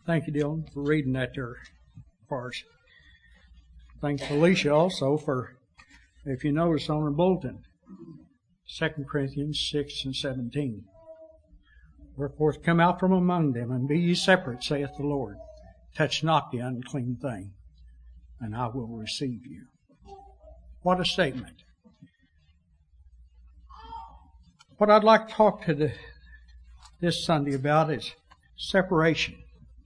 Thank you, Dylan, for reading that there for us. Thanks, Alicia, also, for, if you notice on the bulletin, 2 Corinthians 6 and 17. Wherefore come out from among them, and be ye separate, saith the Lord. Touch not the unclean thing, and I will receive you. What a statement. What I'd like to talk to this Sunday about is separation.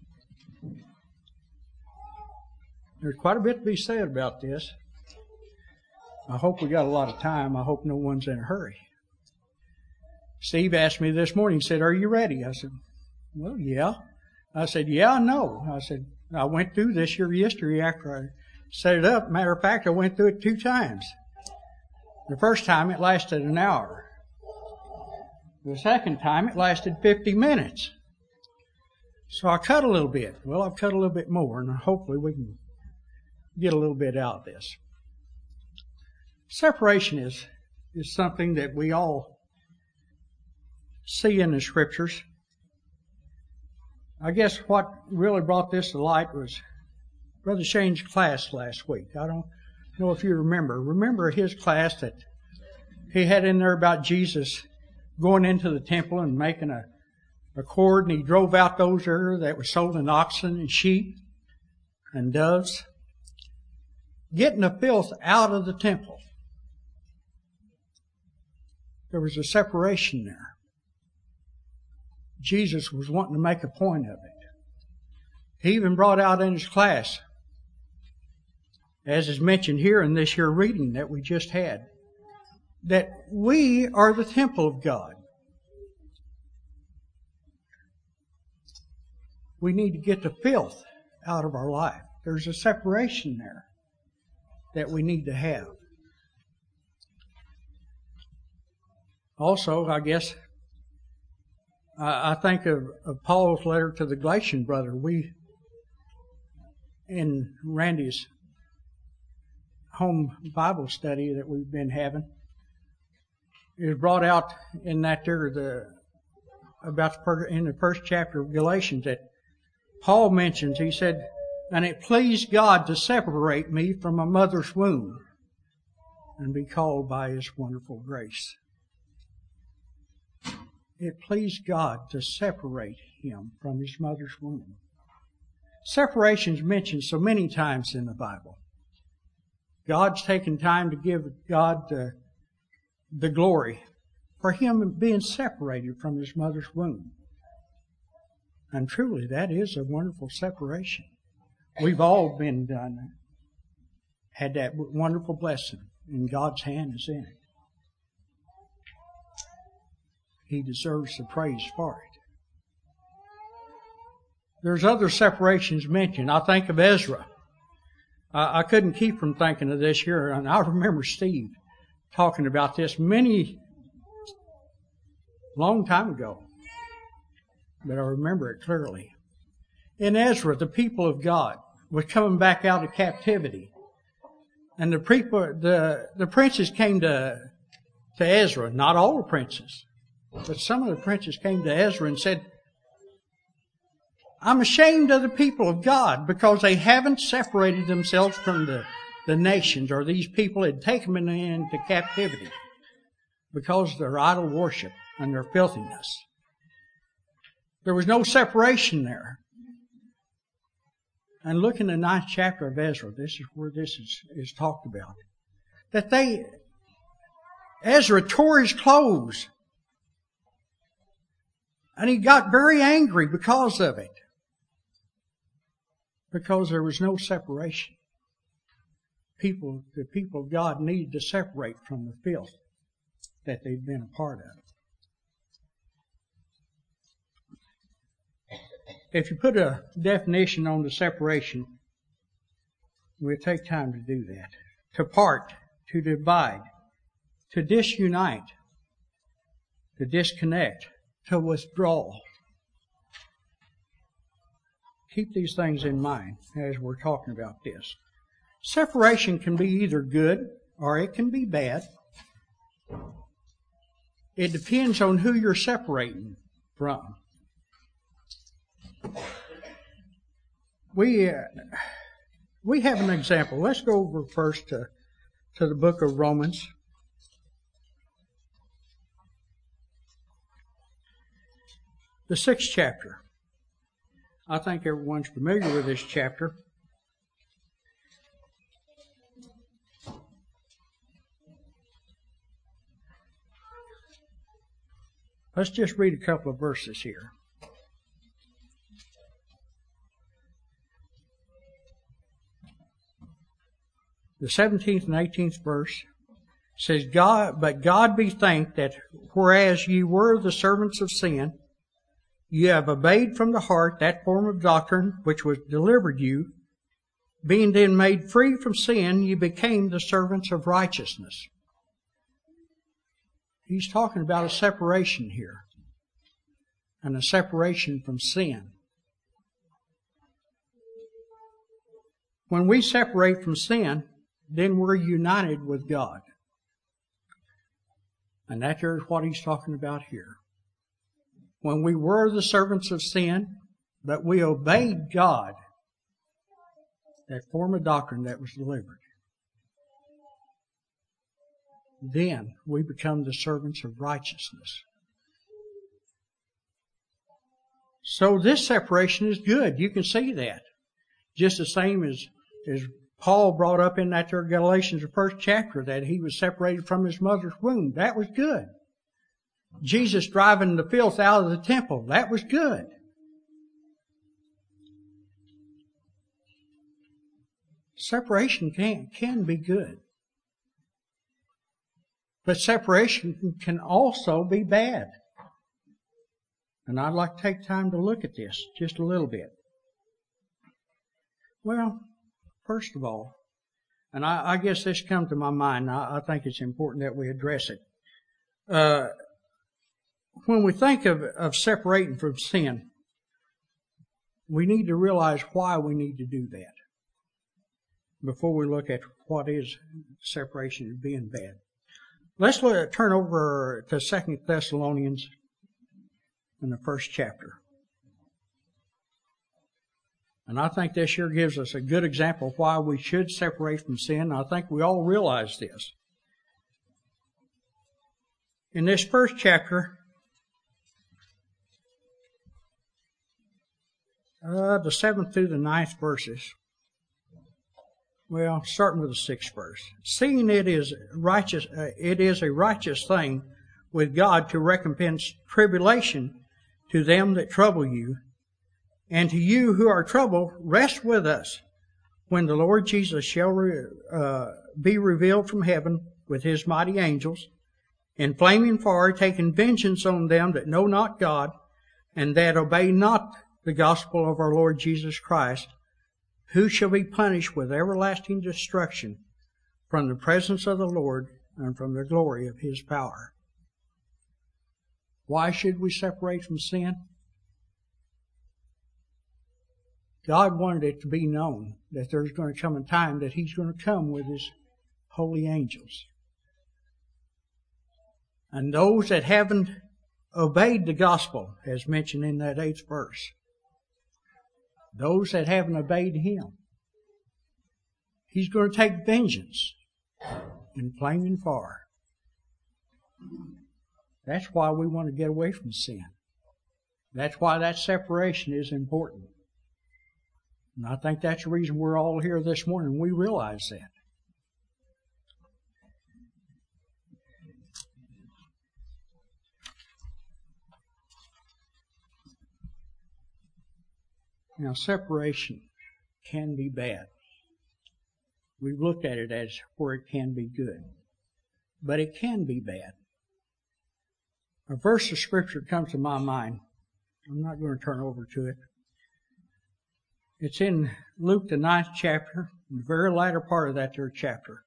There's quite a bit to be said about this. I hope we got a lot of time. I hope no one's in a hurry. Steve asked me this morning, he said, "Are you ready?" I said, "Well, yeah." I said, "Yeah, I know." I said, "I went through this your history after I set it up. Matter of fact, I went through it 2 times. The first time it lasted an hour. The second time it lasted 50 minutes. So I cut a little bit. Well, I've cut a little bit more, and hopefully we can get a little bit out of this. Separation is something that we all see in the Scriptures. I guess what really brought this to light was Brother Shane's class last week. I don't know if you remember. Remember his class that he had in there about Jesus going into the temple and making a cord, and he drove out those there that were sold in oxen and sheep and doves, getting the filth out of the temple. There was a separation there. Jesus was wanting to make a point of it. He even brought out in his class, as is mentioned here in this here reading that we just had, that we are the temple of God. We need to get the filth out of our life. There's a separation there that we need to have. Also, I guess, I think of Paul's letter to the Galatian brother. We, in Randy's home Bible study that we've been having, is brought out in that there in the first chapter of Galatians that Paul mentions. He said, "And it pleased God to separate me from my mother's womb and be called by His wonderful grace." It pleased God to separate him from his mother's womb. Separation is mentioned so many times in the Bible. God's taken time to give God the glory for him being separated from his mother's womb. And truly, that is a wonderful separation. We've all been had that wonderful blessing, and God's hand is in it. He deserves the praise for it. There's other separations mentioned. I think of Ezra. I couldn't keep from thinking of this here, and I remember Steve talking about this long time ago, but I remember it clearly. In Ezra, the people of God were coming back out of captivity, and the princes came to Ezra. Not all the princes, but some of the princes came to Ezra and said, "I'm ashamed of the people of God because they haven't separated themselves from the nations, or these people had taken them into captivity because of their idol worship and their filthiness." There was no separation there. And look in the 9th chapter of Ezra. This is where this is talked about. That Ezra tore his clothes. And he got very angry because of it. Because there was no separation. The people of God needed to separate from the filth that they'd been a part of. If you put a definition on the separation, we'll take time to do that. To part, to divide, to disunite, to disconnect, to withdraw. Keep these things in mind as we're talking about this. Separation can be either good or it can be bad. It depends on who you're separating from. we have an example. Let's go over first to the book of Romans. The 6th chapter. I think everyone's familiar with this chapter. Let's just read a couple of verses here. The 17th and 18th verse says, But God be thanked that whereas ye were the servants of sin, ye have obeyed from the heart that form of doctrine which was delivered you. Being then made free from sin, ye became the servants of righteousness. He's talking about a separation here, and a separation from sin. When we separate from sin, then we're united with God. And that is what he's talking about here. When we were the servants of sin, but we obeyed God, that form of doctrine that was delivered, then we become the servants of righteousness. So this separation is good. You can see that. Just the same as Paul brought up in that there Galatians, the 1st chapter, that he was separated from his mother's womb. That was good. Jesus driving the filth out of the temple. That was good. Separation can be good. But separation can also be bad. And I'd like to take time to look at this just a little bit. Well, first of all, and I guess this comes to my mind, I think it's important that we address it. When we think of separating from sin, we need to realize why we need to do that before we look at what is separation and being bad. Let's turn over to 2 Thessalonians in the 1st chapter. And I think this here gives us a good example of why we should separate from sin. I think we all realize this. In this 1st chapter, the 7th through the 9th verses, well, starting with the 6th verse. Seeing it is a righteous thing with God to recompense tribulation to them that trouble you, and to you who are troubled, rest with us when the Lord Jesus shall be revealed from heaven with his mighty angels, in flaming fire, taking vengeance on them that know not God, and that obey not the gospel of our Lord Jesus Christ, who shall be punished with everlasting destruction from the presence of the Lord and from the glory of his power. Why should we separate from sin? God wanted it to be known that there's going to come a time that he's going to come with his holy angels. And those that haven't obeyed the gospel, as mentioned in that 8th verse, those that haven't obeyed him, he's going to take vengeance in flaming fire. That's why we want to get away from sin. That's why that separation is important. And I think that's the reason we're all here this morning. We realize that. Now, separation can be bad. We've looked at it as where it can be good. But it can be bad. A verse of Scripture comes to my mind. I'm not going to turn over to it. It's in Luke, the 9th chapter, the very latter part of that third chapter.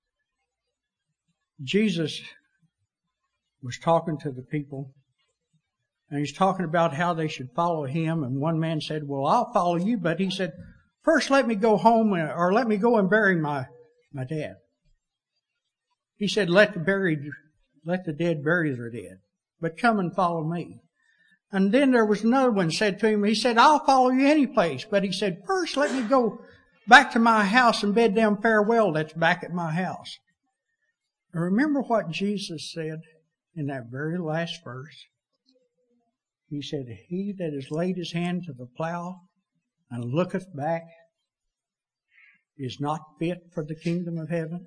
Jesus was talking to the people, and he's talking about how they should follow him. And one man said, well, I'll follow you, but he said, first let me go home, or let me go and bury my dad. He said, let the dead bury their dead, but come and follow me. And then there was another one said to him, he said, I'll follow you any place. But he said, first let me go back to my house and bid them farewell that's back at my house. And remember what Jesus said in that very last verse? He said, he that has laid his hand to the plow and looketh back is not fit for the kingdom of heaven.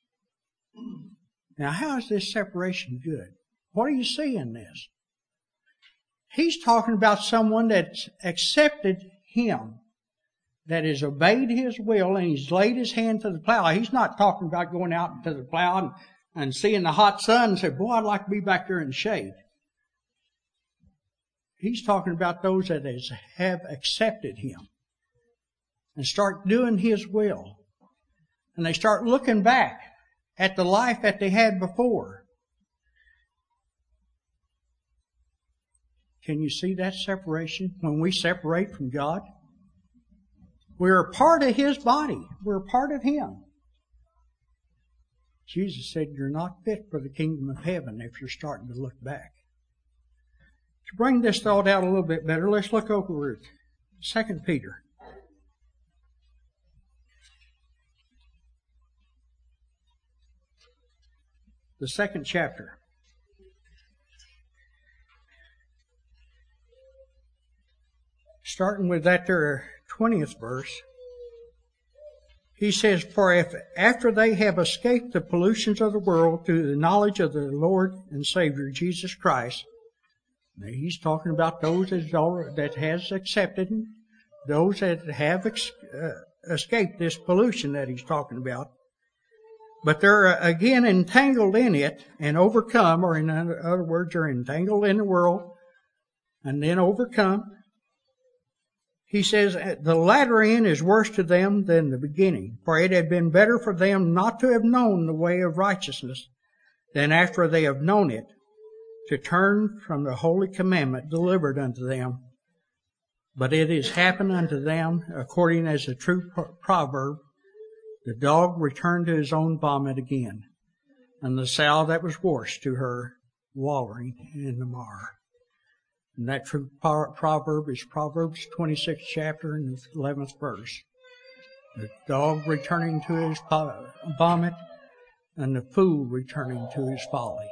Now, how is this separation good? What do you see in this? He's talking about someone that's accepted Him, that has obeyed His will, and He's laid His hand to the plow. He's not talking about going out to the plow and seeing the hot sun and saying, boy, I'd like to be back there in the shade. He's talking about those that have accepted Him and start doing His will. And they start looking back at the life that they had before. Can you see that separation when we separate from God? We're a part of His body. We're a part of Him. Jesus said you're not fit for the kingdom of heaven if you're starting to look back. To bring this thought out a little bit better, let's look over at 2 Peter. The 2nd chapter. Starting with that there 20th verse. He says, for if after they have escaped the pollutions of the world through the knowledge of the Lord and Savior Jesus Christ, now he's talking about those that has accepted Him, those that have escaped this pollution that he's talking about. But they're again entangled in it and overcome, or in other words, they're entangled in the world and then overcome. He says, the latter end is worse to them than the beginning, for it had been better for them not to have known the way of righteousness than after they have known it, to turn from the holy commandment delivered unto them. But it is happened unto them according as the true proverb, the dog returned to his own vomit again, and the sow that was washed to her wallowing in the mire. And that true proverb is Proverbs 26th chapter and the 11th verse. The dog returning to his vomit, and the fool returning to his folly.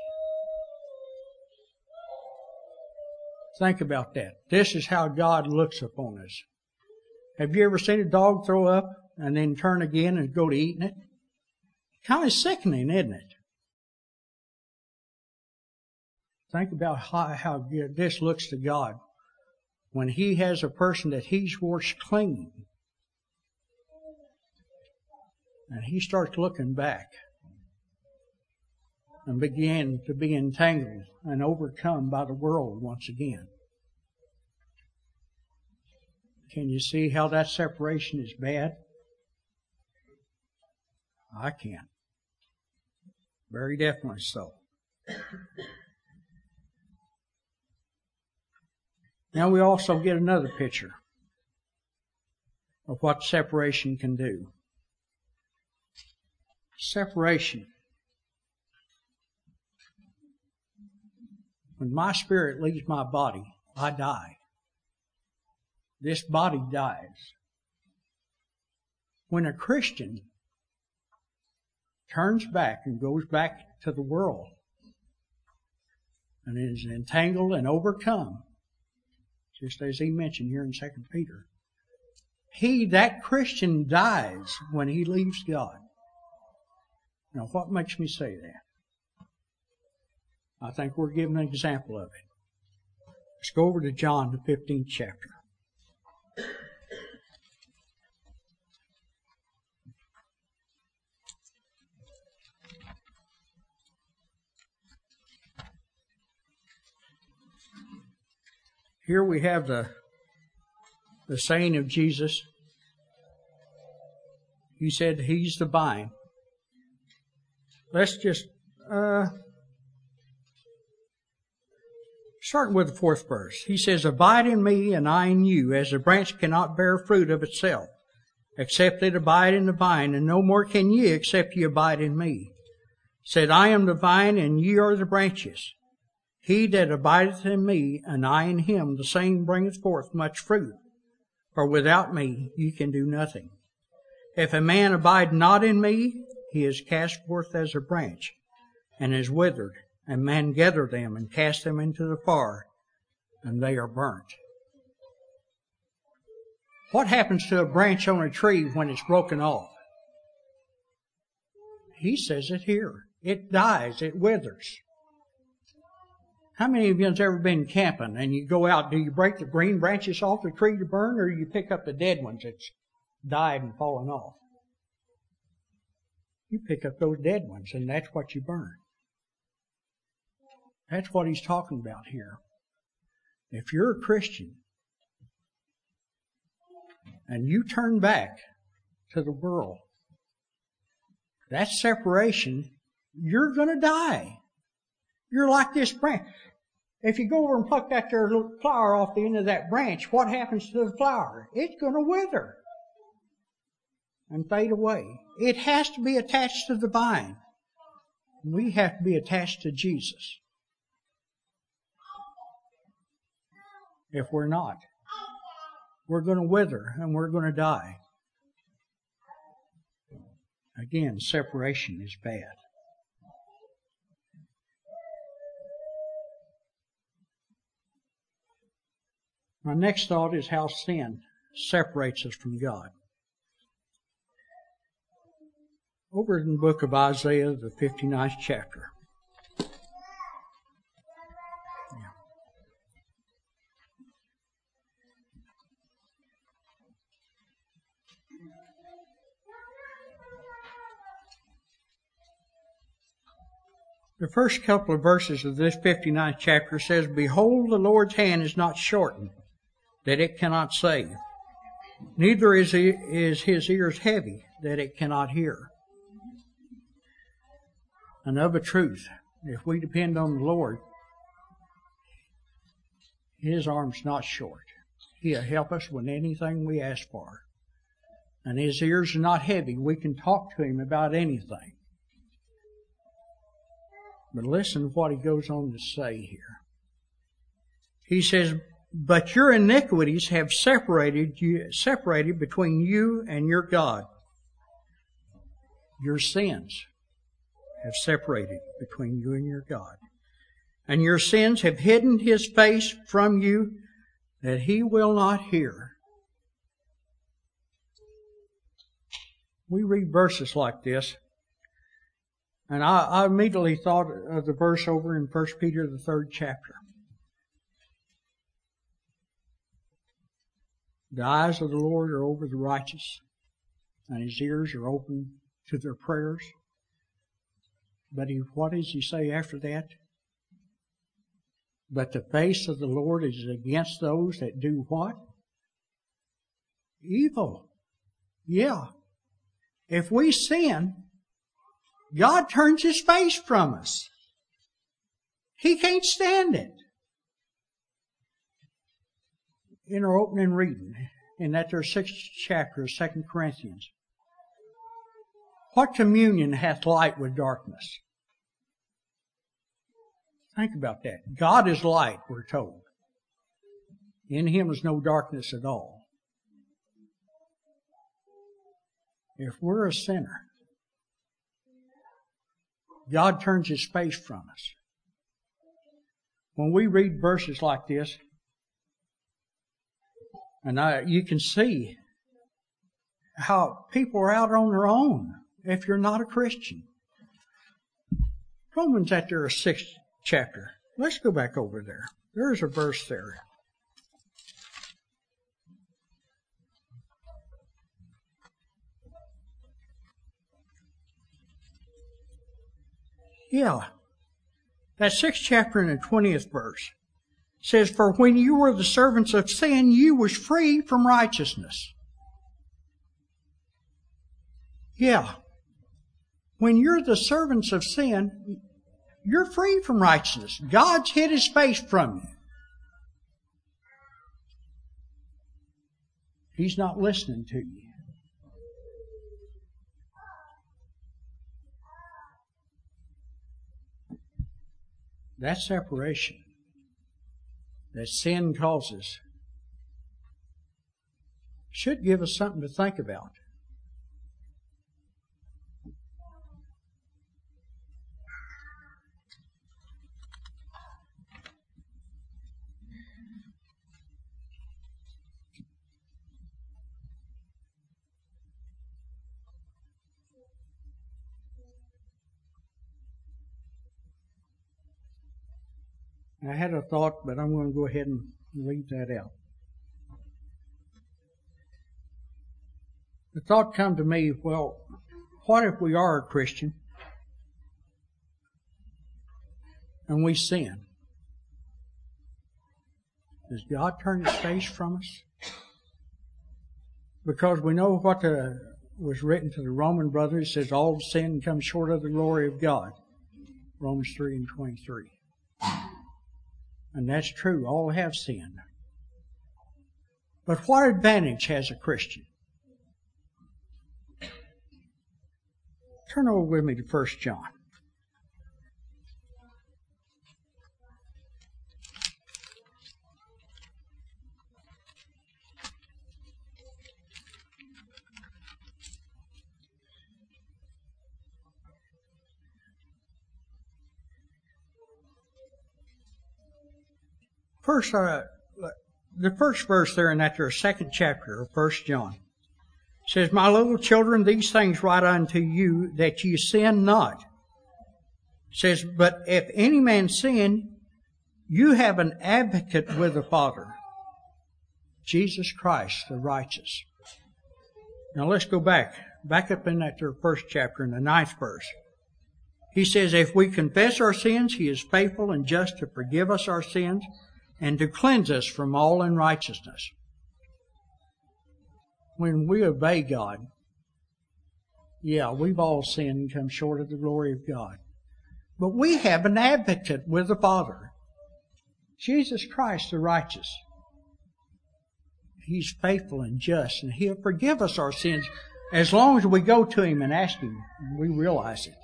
Think about that. This is how God looks upon us. Have you ever seen a dog throw up and then turn again and go to eating it? Kind of sickening, isn't it? Think about how good this looks to God when He has a person that He's washed clean. And He starts looking back and begin to be entangled and overcome by the world once again. Can you see how that separation is bad? I can. Very definitely so. Now we also get another picture of what separation can do. Separation. When my spirit leaves my body, I die. This body dies. When a Christian turns back and goes back to the world and is entangled and overcome, just as he mentioned here in 2 Peter, that Christian dies when he leaves God. Now, what makes me say that? I think we're given an example of it. Let's go over to John, the 15th chapter. Here we have the saying of Jesus. He said He's the vine. Let's just start with the 4th verse. He says, abide in me and I in you, as a branch cannot bear fruit of itself, except it abide in the vine, and no more can ye, except ye abide in me. Said, I am the vine and ye are the branches. He that abideth in me, and I in him, the same bringeth forth much fruit. For without me ye can do nothing. If a man abide not in me, he is cast forth as a branch, and is withered, and men gather them and cast them into the fire, and they are burnt. What happens to a branch on a tree when it's broken off? He says it here. It dies. It withers. How many of you have ever been camping and you go out, do you break the green branches off the tree to burn, or do you pick up the dead ones that's died and fallen off? You pick up those dead ones, and that's what you burn. That's what he's talking about here. If you're a Christian and you turn back to the world, that separation, you're going to die. You're like this branch. If you go over and pluck that there little flower off the end of that branch, what happens to the flower? It's going to wither and fade away. It has to be attached to the vine. We have to be attached to Jesus. If we're not, we're going to wither and we're going to die. Again, separation is bad. My next thought is how sin separates us from God. Over in the book of Isaiah, the 59th chapter. The first couple of verses of this 59th chapter says, Behold, the Lord's hand is not shortened, that it cannot save, neither is his ears heavy, that it cannot hear. And of a truth, if we depend on the Lord, his arm's not short. He'll help us with anything we ask for. And his ears are not heavy. We can talk to him about anything. But listen to what he goes on to say here. He says, But your iniquities have separated between you and your God. Your sins have separated between you and your God. And your sins have hidden his face from you, that he will not hear. We read verses like this, and I immediately thought of the verse over in 1 Peter, the 3rd chapter. The eyes of the Lord are over the righteous, and his ears are open to their prayers. But what does he say after that? But the face of the Lord is against those that do what? Evil. Yeah. If we sin, God turns his face from us. He can't stand it. In our opening reading, in that there 6th chapter of 2 Corinthians, what communion hath light with darkness? Think about that. God is light, we're told. In him is no darkness at all. If we're a sinner, God turns his face from us. When we read verses like this, and you can see how people are out on their own if you're not a Christian. Romans at their 6th chapter. Let's go back over there. There's a verse there. Yeah. That 6th chapter and the 20th verse says, For when you were the servants of sin, you was free from righteousness. Yeah. When you're the servants of sin, you're free from righteousness. God's hid his face from you. He's not listening to you. that separation that sin causes should give us something to think about. I had a thought, but I'm going to go ahead and leave that out. The thought come to me, well, what if we are a Christian and we sin? Does God turn His face from us? Because we know what was written to the Roman brothers. It says, all sin comes short of the glory of God. Romans 3:23. And that's true. All have sinned. But what advantage has a Christian? Turn over with me to 1 John. First, the first verse there in that second chapter of 1 John says, my little children, these things write unto you that ye sin not. It says, but if any man sin, you have an advocate with the Father, Jesus Christ, the righteous. Now let's go back up in that first chapter in the 9th verse. He says, if we confess our sins, He is faithful and just to forgive us our sins and to cleanse us from all unrighteousness. When we obey God, yeah, we've all sinned and come short of the glory of God. But we have an advocate with the Father, Jesus Christ the righteous. He's faithful and just, and He'll forgive us our sins as long as we go to Him and ask Him, and we realize it.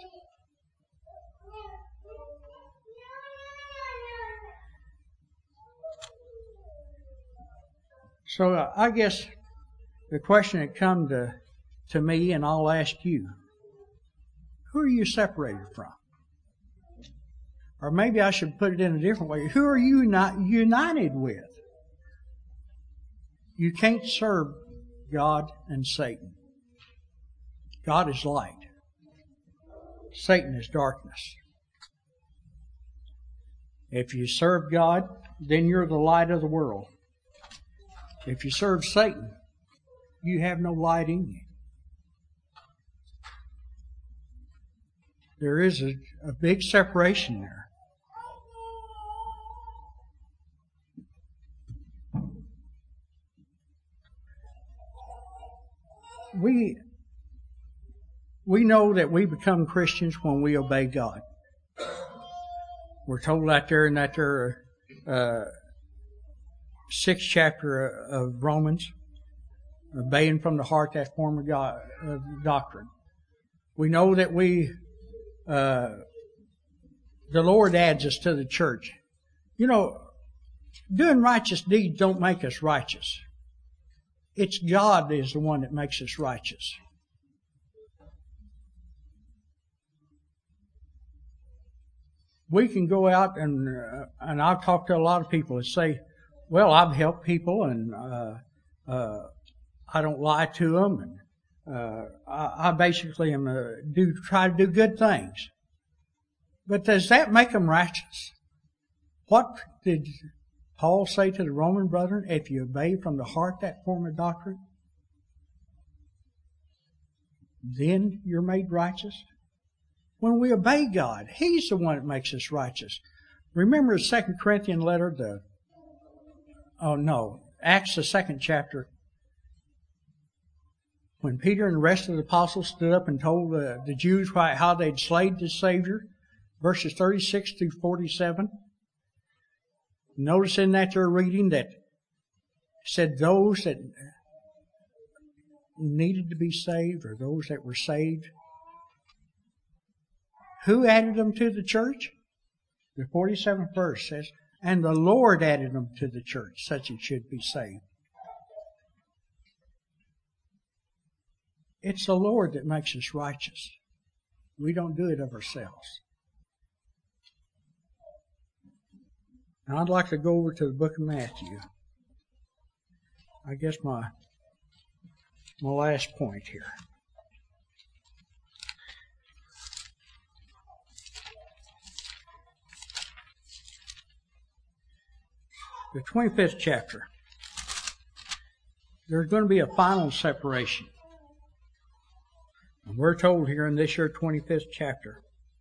So I guess the question that come to me, and I'll ask you, who are you separated from? Or maybe I should put it in a different way. Who are you not united with? You can't serve God and Satan. God is light. Satan is darkness. If you serve God, then you're the light of the world. If you serve Satan, you have no light in you. There is a big separation there. We know that we become Christians when we obey God. We're told out there in that 6th chapter of Romans, obeying from the heart that form of God, doctrine. We know that the Lord adds us to the church. You know, doing righteous deeds don't make us righteous. It's God is the one that makes us righteous. We can go out and I've talked to a lot of people that say, well, I've helped people and I don't lie to them, and I basically try to do good things. But does that make them righteous? What did Paul say to the Roman brethren? If you obey from the heart that form of doctrine, then you're made righteous. When we obey God, He's the one that makes us righteous. Remember the 2 Corinthians letter, Acts the 2nd chapter, when Peter and the rest of the apostles stood up and told the Jews how they'd slayed the Savior, verses 36 through 47. Notice in that they're reading that said those that needed to be saved or those that were saved. Who added them to the church? The 47th verse says, and the Lord added them to the church, such as should be saved. It's the Lord that makes us righteous. We don't do it of ourselves. Now I'd like to go over to the book of Matthew. I guess my last point here. The 25th chapter. There's going to be a final separation. And we're told here in this year 25th chapter.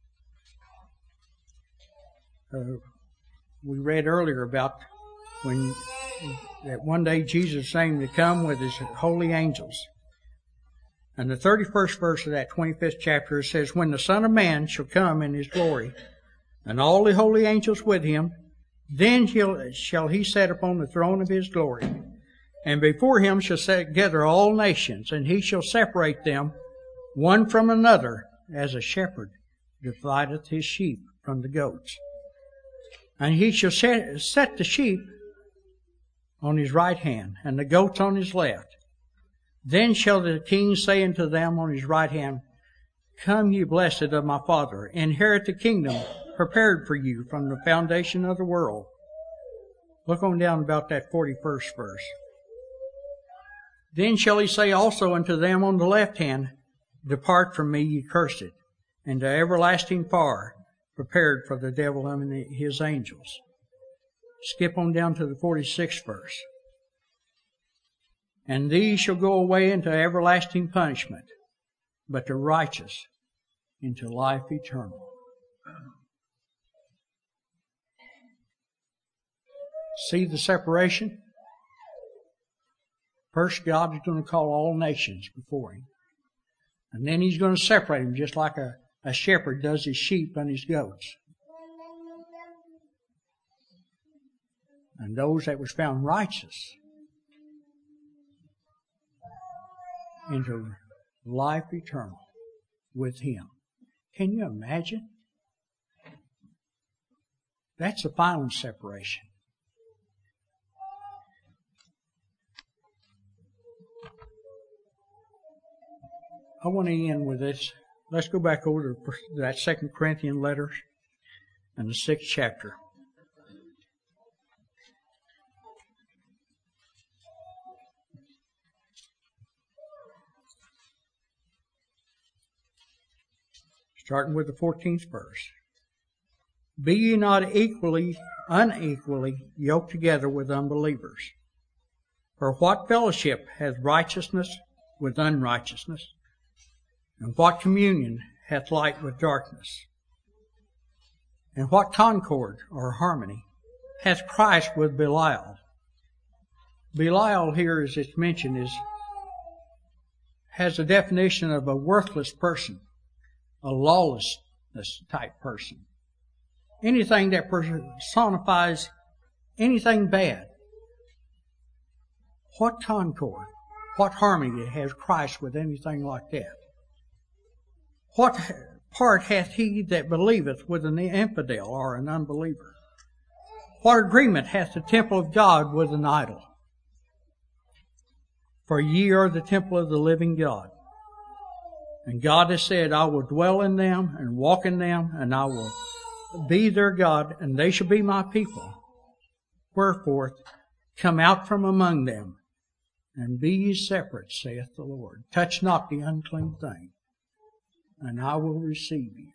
We read earlier about when that one day Jesus is saying to come with his holy angels. And the 31st verse of that 25th chapter says, when the Son of Man shall come in his glory, and all the holy angels with him, then shall he set upon the throne of his glory. And before him shall set together all nations, and he shall separate them one from another, as a shepherd divideth his sheep from the goats. And he shall set the sheep on his right hand, and the goats on his left. Then shall the king say unto them on his right hand, come, ye blessed of my Father, inherit the kingdom prepared for you from the foundation of the world. Look on down about that 41st verse. Then shall he say also unto them on the left hand, depart from me, ye cursed, into everlasting fire, prepared for the devil and his angels. Skip on down to the 46th verse. And these shall go away into everlasting punishment, but the righteous into life eternal. See the separation? First, God is going to call all nations before him. And then he's going to separate them just like a shepherd does his sheep and his goats. And those that was found righteous into life eternal with him. Can you imagine? That's the final separation. I want to end with this. Let's go back over to that 2 Corinthians letter and the 6th chapter. Starting with the 14th verse. Be ye not unequally yoked together with unbelievers. For what fellowship hath righteousness with unrighteousness? And what communion hath light with darkness? And what concord or harmony hath Christ with Belial? Belial here, as it's mentioned, has a definition of a worthless person, a lawlessness type person. Anything that personifies anything bad. What concord, what harmony has Christ with anything like that? What part hath he that believeth with an infidel or an unbeliever? What agreement hath the temple of God with an idol? For ye are the temple of the living God. And God has said, I will dwell in them and walk in them, and I will be their God, and they shall be my people. Wherefore, come out from among them, and be ye separate, saith the Lord. Touch not the unclean thing, and I will receive you.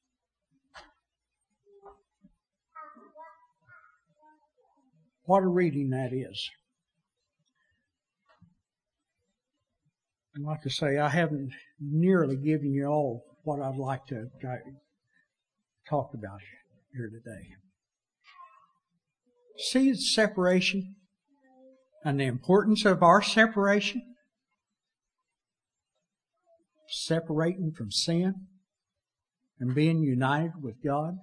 What a reading that is. And like I say, I haven't nearly given you all what I'd like to talk about here today. See the separation and the importance of our separation? Separating from sin and being united with God.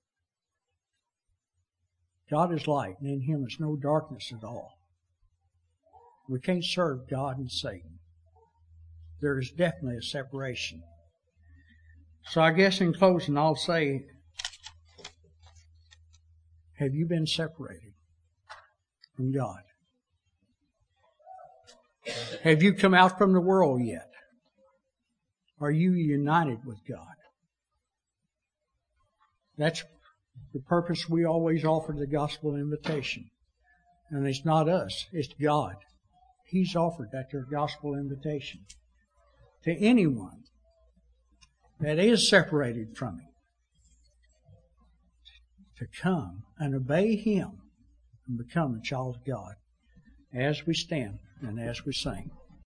God is light, and in him is no darkness at all. We can't serve God and Satan. There is definitely a separation. So I guess in closing I'll say Have you been separated from God? Have you come out from the world yet? Are you united with God? That's the purpose we always offer the gospel invitation. And it's not us, it's God. He's offered that gospel invitation to anyone that is separated from Him to come and obey Him and become a child of God as we stand and as we sing.